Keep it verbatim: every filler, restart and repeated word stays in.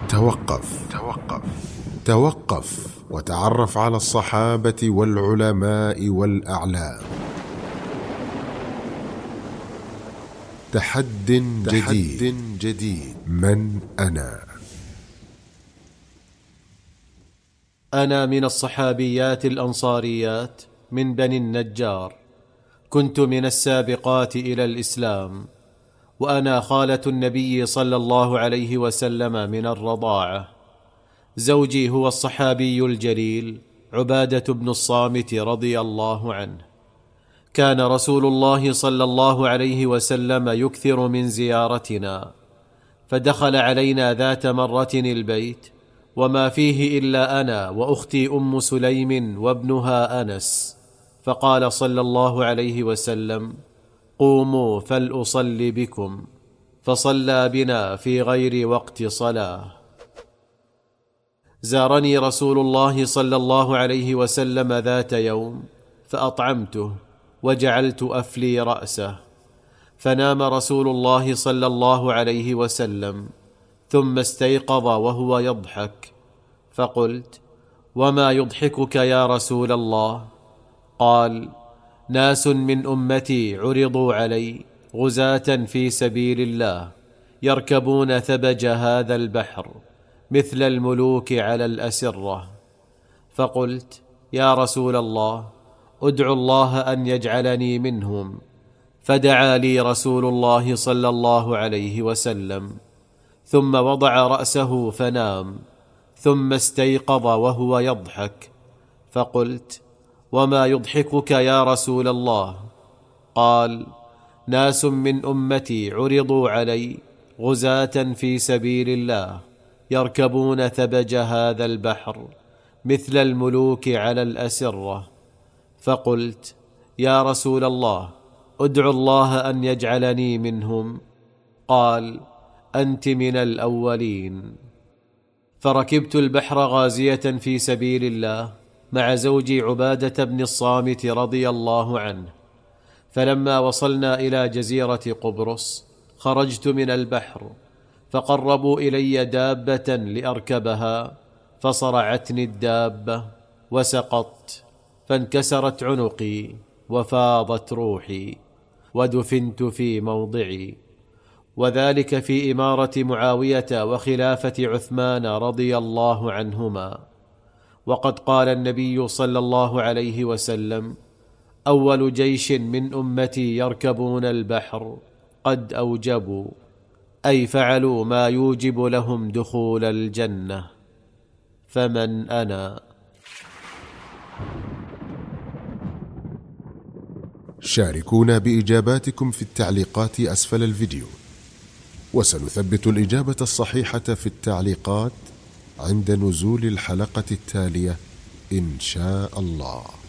توقف توقف توقف وتعرف على الصحابة والعلماء والأعلام. تحد جديد, جديد من أنا؟ أنا من الصحابيات الأنصاريات من بني النجار، كنت من السابقات إلى الإسلام، وأنا خالة النبي صلى الله عليه وسلم من الرضاعة. زوجي هو الصحابي الجليل عبادة بن الصامت رضي الله عنه. كان رسول الله صلى الله عليه وسلم يكثر من زيارتنا، فدخل علينا ذات مرة البيت وما فيه إلا أنا وأختي أم سليم وابنها أنس، فقال صلى الله عليه وسلم: قوموا فلأصلي بكم، فصلى بنا في غير وقت صلاة. زارني رسول الله صلى الله عليه وسلم ذات يوم فأطعمته وجعلت أفلي رأسه، فنام رسول الله صلى الله عليه وسلم ثم استيقظ وهو يضحك، فقلت: وما يضحكك يا رسول الله؟ قال: ناس من أمتي عرضوا علي غزاة في سبيل الله يركبون ثبج هذا البحر مثل الملوك على الأسرة. فقلت: يا رسول الله، ادعو الله أن يجعلني منهم. فدعا لي رسول الله صلى الله عليه وسلم، ثم وضع رأسه فنام، ثم استيقظ وهو يضحك، فقلت: وما يضحكك يا رسول الله؟ قال: ناس من أمتي عرضوا علي غزاة في سبيل الله يركبون ثبج هذا البحر مثل الملوك على الأسرة. فقلت: يا رسول الله، ادعو الله أن يجعلني منهم. قال: أنت من الأولين. فركبت البحر غازية في سبيل الله مع زوجي عبادة بن الصامت رضي الله عنه، فلما وصلنا إلى جزيرة قبرص خرجت من البحر، فقربوا إلي دابة لأركبها، فصرعتني الدابة وسقطت، فانكسرت عنقي وفاضت روحي ودفنت في موضعي، وذلك في إمارة معاوية وخلافة عثمان رضي الله عنهما. وقد قال النبي صلى الله عليه وسلم: أول جيش من أمتي يركبون البحر قد أوجبوا، أي فعلوا ما يوجب لهم دخول الجنة. فمن أنا؟ شاركونا بإجاباتكم في التعليقات أسفل الفيديو، وسنثبت الإجابة الصحيحة في التعليقات عند نزول الحلقة التالية إن شاء الله.